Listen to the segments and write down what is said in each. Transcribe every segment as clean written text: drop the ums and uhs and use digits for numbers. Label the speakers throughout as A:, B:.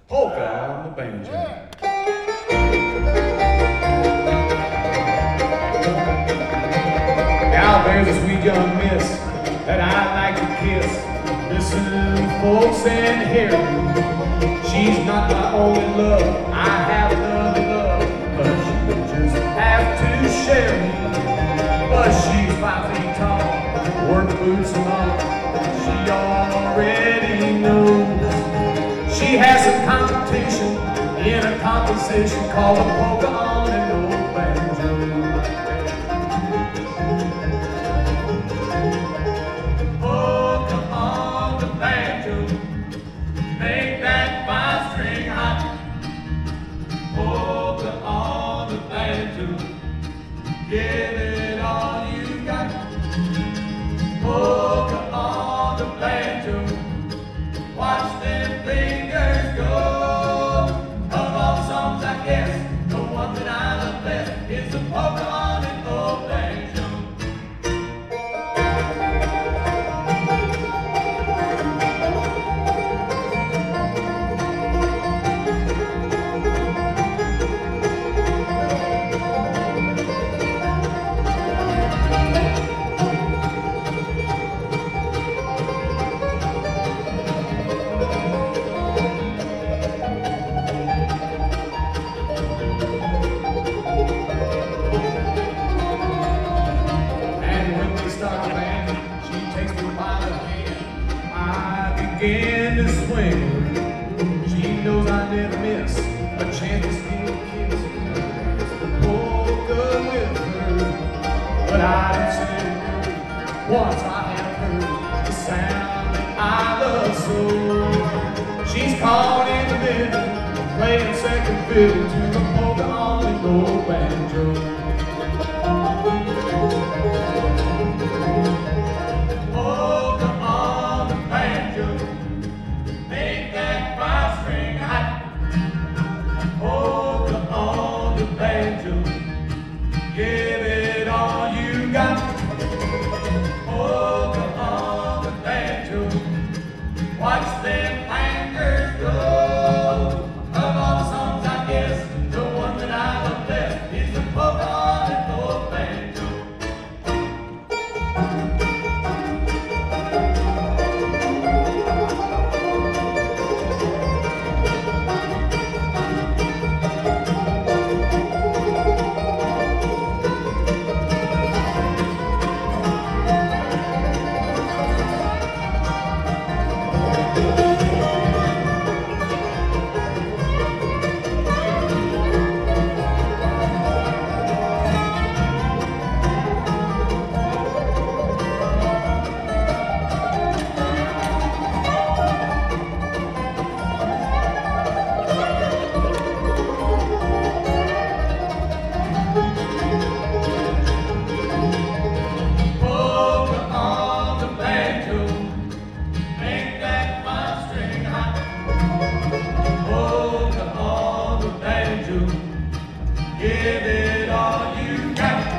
A: polka on the banjo. Now there's a sweet young miss that I'd like to kiss. Listen, folks, and hear me. She's not my only love. I have another love, but she just have to share me. But she's 5 feet tall, work boots and all. She already knows she has some competition in a composition called a polka on an old banjo. Make that 5-string hot. Polka on the banjo. Give it all you got. Polka on the banjo. Watch them fingers go. Of all songs, I guess the one that I love best is the polka on an old banjo. Begin to swing. She knows I never miss a chance to steal a kiss. The polka with her, but I didn't say a word. Once I have heard the sound that I love so. She's caught in the middle, playing second fiddle to the polka on the old banjo. Give it all you got. Polka on the banjo. Watch them fingers go. Of all the songs, I guess the one that I love best is the polka on the old banjo. Give it all you got.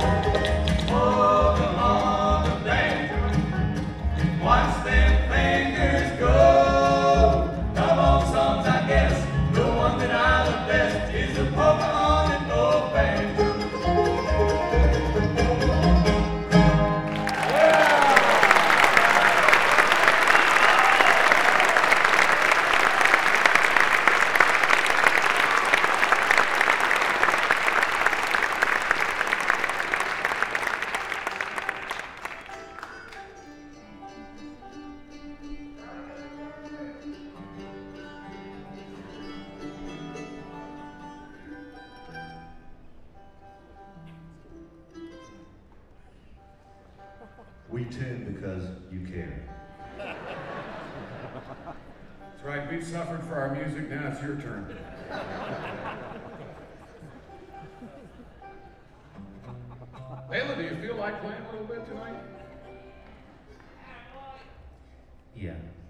A: Polka on the banjo. Watch them fingers go. Of all songs, I guess the one that I love best is the polka on an old banjo.
B: We tune because you care.
A: That's right, we've suffered for our music, now it's your turn. Layla, do you feel like playing a little bit tonight?
B: Yeah.